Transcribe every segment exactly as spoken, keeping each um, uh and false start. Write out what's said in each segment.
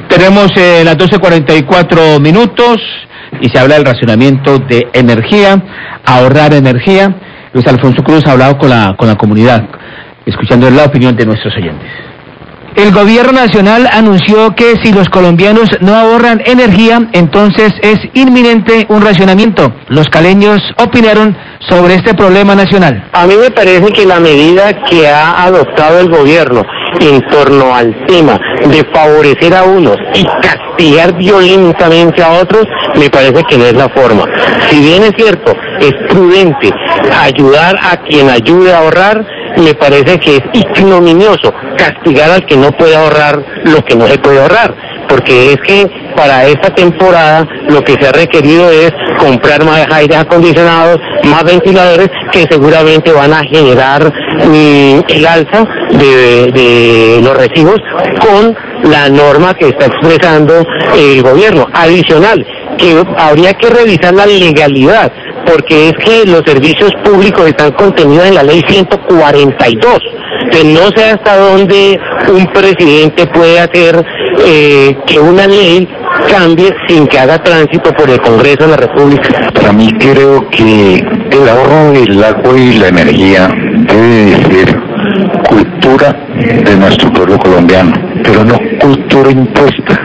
Tenemos eh, las doce cuarenta y cuatro minutos y se habla del racionamiento de energía, ahorrar energía. Luis Alfonso Cruz ha hablado con la, con la comunidad, escuchando la opinión de nuestros oyentes. El gobierno nacional anunció que si los colombianos no ahorran energía, entonces es inminente un racionamiento. Los caleños opinaron sobre este problema nacional. A mí me parece que la medida que ha adoptado el gobierno en torno al tema de favorecer a unos y castigar violentamente a otros, me parece que no es la forma. Si bien es cierto, es prudente ayudar a quien ayude a ahorrar, me parece que es ignominioso castigar al que no puede ahorrar lo que no se puede ahorrar, porque es que para esta temporada lo que se ha requerido es comprar más aires acondicionados, más ventiladores, que seguramente van a generar mm, el alza de, de los recibos con la norma que está expresando el gobierno. Adicional, que habría que revisar la legalidad, porque es que los servicios públicos están contenidos en la ley ciento cuarenta y dos. Entonces no sé hasta dónde un presidente puede hacer eh, que una ley cambie sin que haga tránsito por el Congreso de la República. Para mí creo que el ahorro del agua y la energía debe de ser cultura de nuestro pueblo colombiano, pero no cultura impuesta,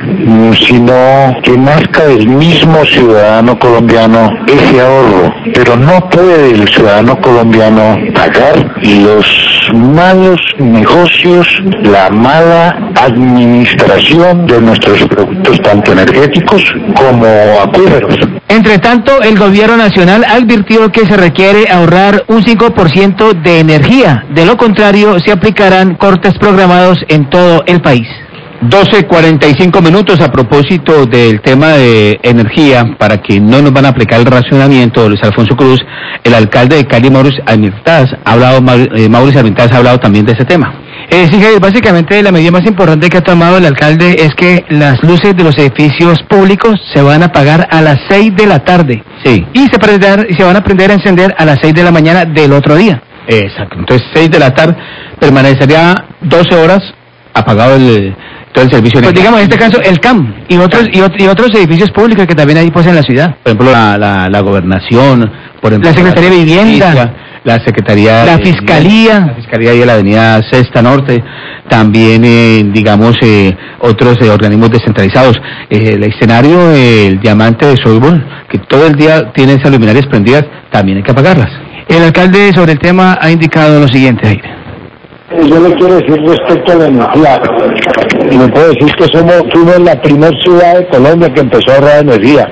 sino que nazca del mismo ciudadano colombiano ese ahorro, pero no puede el ciudadano colombiano pagar los malos negocios, la mala administración de nuestros productos tanto energéticos como acuíferos. Entre tanto, el gobierno nacional advirtió que se requiere ahorrar un cinco por ciento de energía, de lo contrario se aplicarán cortes programados en todo el país. doce cuarenta y cinco minutos a propósito del tema de energía, para que no nos van a aplicar el racionamiento, Luis Alfonso Cruz, el alcalde de Cali, Mauricio Armitaz, ha hablado, eh, Mauricio Armitaz ha hablado también de ese tema. Eh, sí, Javier, básicamente la medida más importante que ha tomado el alcalde es que las luces de los edificios públicos se van a apagar a las seis de la tarde. Sí. Y se, prender, y se van a aprender a encender a las seis de la mañana del otro día. Exacto, entonces seis de la tarde permanecería doce horas apagado el, todo el servicio. Pues digamos, en este caso, el C A M y otros y, ot- y otros edificios públicos que también hay pues en la ciudad. Por ejemplo, la, la, la gobernación, por ejemplo, La Secretaría de Vivienda, Justicia, la Secretaría la de Fiscalía. La Fiscalía y la Avenida Sexta Norte, también, eh, digamos, eh, otros eh, organismos descentralizados. Eh, el escenario, eh, el diamante de Soybol, que todo el día tiene esas luminarias prendidas, también hay que apagarlas. El alcalde sobre el tema ha indicado lo siguiente, Jair. Yo le quiero decir respecto a la energía, y le puedo decir que somos, fuimos la primera ciudad de Colombia que empezó a ahorrar energía.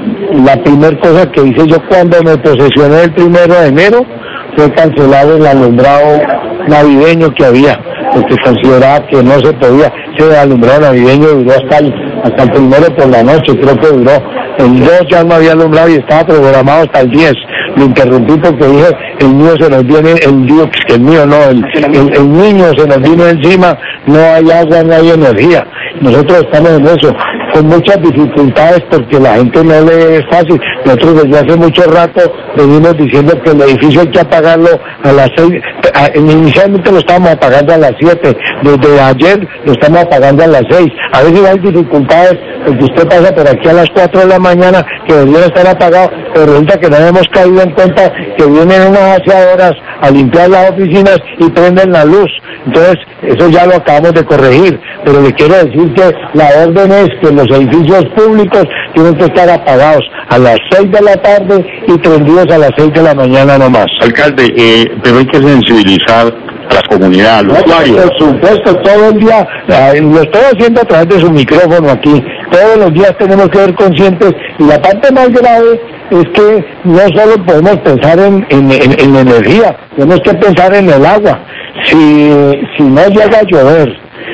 La primera cosa que hice yo cuando me posesioné el primero de enero fue cancelar el alumbrado navideño que había, porque consideraba que no se podía. Ese alumbrado navideño duró hasta el, hasta el primero por la noche, creo que duró. El dos ya no había alumbrado y estaba programado hasta el diez. Lo interrumpí porque dije, el mío se nos viene, el mío, que el mío no, el, el, el niño se nos vino encima, no hay agua, no hay energía. Nosotros estamos en eso, con muchas dificultades porque la gente no le es fácil. Nosotros desde hace mucho rato venimos diciendo que el edificio hay que apagarlo a las seis, a, inicialmente lo estábamos apagando a las siete, desde ayer lo estamos apagando a las seis. A veces hay dificultades porque usted pasa por aquí a las cuatro de la mañana que deberían estar apagados, pero resulta que no hemos caído en cuenta que vienen unas aseadoras a limpiar las oficinas y prenden la luz. Entonces, eso ya lo acabamos de corregir, pero le quiero decir que la orden es que los edificios públicos tienen que estar apagados a las seis de la tarde y prendidos a las seis de la mañana nomás. Alcalde, eh, pero hay que sensibilizar a la comunidad, a los usuarios. Por supuesto, todo el día, eh, lo estoy haciendo a través de su micrófono aquí, todos los días tenemos que ser conscientes, y la parte más grave es que no solo podemos pensar en, en, en, en energía, tenemos que pensar en el agua. Si, si no llega a llover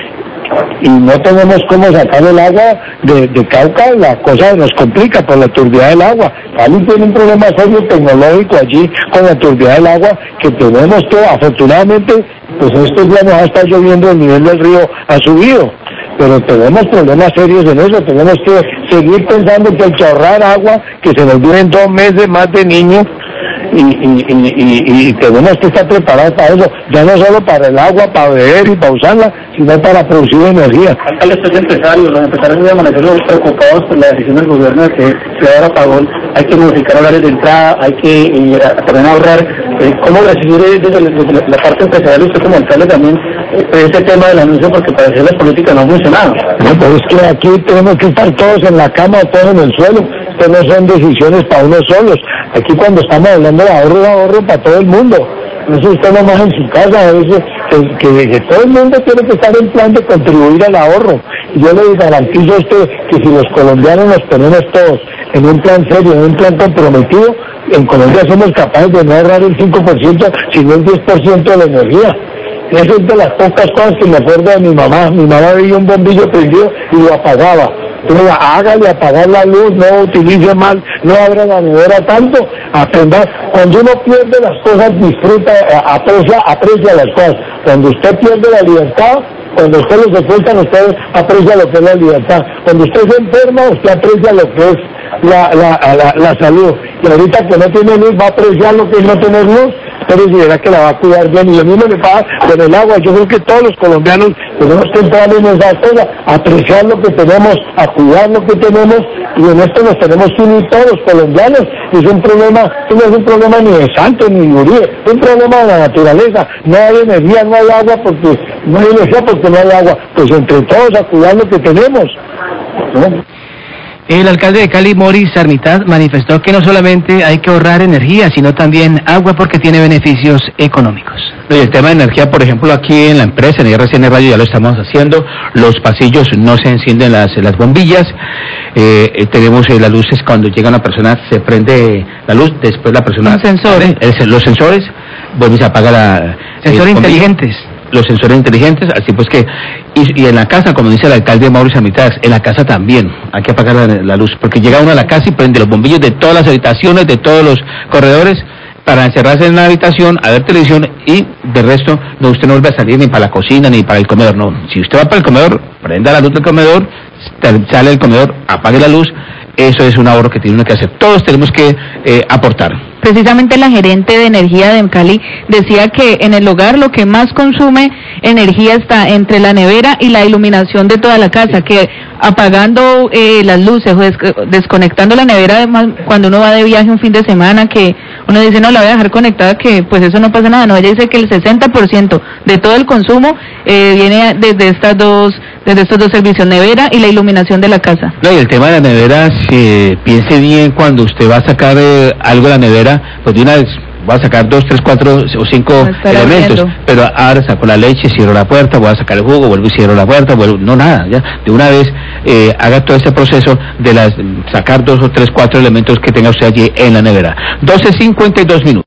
y no tenemos cómo sacar el agua de, de Cauca, la cosa nos complica por la turbidez del agua. Cali tiene un problema serio tecnológico allí con la turbidez del agua que tenemos todo. Afortunadamente, pues estos días nos ha estado lloviendo, el nivel del río ha subido, pero tenemos problemas serios en eso. Tenemos que seguir pensando que hay que ahorrar agua, que se nos vienen dos meses más de niños, y, y, y, y tenemos que estar preparados para eso, ya no solo para el agua, para beber y para usarla, sino para producir energía. Alcalde, estos empresarios, los empresarios de amanecer preocupados por la decisión del gobierno de que se va a dar apagón, hay que modificar horarios de entrada, hay que eh, también ahorrar. Eh, ¿Cómo recibir desde, desde la parte empresarial usted como alcalde también eh, este tema del anuncio? Porque parece las políticas no han funcionado. No, pues es que aquí tenemos que estar todos en la cama, todos en el suelo. Esto no son decisiones para unos solos. Aquí cuando estamos hablando de ahorro, ahorro para todo el mundo. No es usted nomás en su casa, a veces que, que, que todo el mundo tiene que estar en plan de contribuir al ahorro. Y yo le garantizo a usted que si los colombianos nos ponemos todos en un plan serio, en un plan comprometido, en Colombia somos capaces de no ahorrar el cinco por ciento, sino el diez por ciento de la energía. Esa es de las pocas cosas que me acuerdo de mi mamá. Mi mamá veía un bombillo prendido y lo apagaba. Entonces, hágale apagar la luz, no utilice mal, no abra la nevera tanto, aprenda. Cuando uno pierde las cosas, disfruta, aprecia, aprecia las cosas. Cuando usted pierde la libertad, cuando usted lo secuestran, usted aprecia lo que es la libertad. Cuando usted se enferma, usted aprecia lo que es la, la, la, la salud. Y ahorita que no tiene luz, va a apreciar lo que es no tener luz, pero si verá que la va a cuidar bien. Y lo mismo le pasa con el agua. Yo creo que todos los colombianos tenemos que entrar en esa cosa, apreciar lo que tenemos, a cuidar lo que tenemos, y en esto nos tenemos que unir todos los colombianos. Y es un problema, no es un problema ni de Santos ni de Uribe, es un problema de la naturaleza. No hay energía, no hay agua porque no hay energía porque no hay agua. Pues entre todos a cuidar lo que tenemos, ¿no? El alcalde de Cali, Moris Armitaz, manifestó que no solamente hay que ahorrar energía, sino también agua porque tiene beneficios económicos. Y el tema de energía, por ejemplo, aquí en la empresa, en R C N Radio ya lo estamos haciendo, los pasillos no se encienden las, las bombillas, eh, eh, tenemos eh, las luces, cuando llega una persona se prende la luz, después la persona... Los sensores. Eh, los sensores, vuelve y se apaga la... Sensores eh, inteligentes. Los sensores inteligentes, así pues que, y, y en la casa, como dice el alcalde Mauricio Armitaz, en la casa también hay que apagar la, la luz, porque llega uno a la casa y prende los bombillos de todas las habitaciones, de todos los corredores, para encerrarse en una habitación, a ver televisión, y de resto, no, usted no vuelve a salir ni para la cocina, ni para el comedor, no. Si usted va para el comedor, prenda la luz del comedor, sale del comedor, apague la luz, eso es un ahorro que tiene uno que hacer. Todos tenemos que eh, aportar. Precisamente la gerente de energía de Cali decía que en el hogar lo que más consume energía está entre la nevera y la iluminación de toda la casa, que apagando eh, las luces o des desconectando la nevera, además, cuando uno va de viaje un fin de semana, que uno dice, no, la voy a dejar conectada, que pues eso no pasa nada. No, ella dice que el sesenta por ciento de todo el consumo eh, viene desde estas dos desde estos dos servicios, nevera y la iluminación de la casa. No, y el tema de la nevera, si piense bien cuando usted va a sacar eh, algo de la nevera, pues de una vez voy a sacar dos, tres, cuatro o cinco elementos, abriendo. Pero ahora saco la leche, cierro la puerta, voy a sacar el jugo, vuelvo y cierro la puerta, vuelvo, no nada, ya, de una vez eh, haga todo este proceso de las sacar dos o tres, cuatro elementos que tenga usted allí en la nevera. doce cincuenta y dos minutos.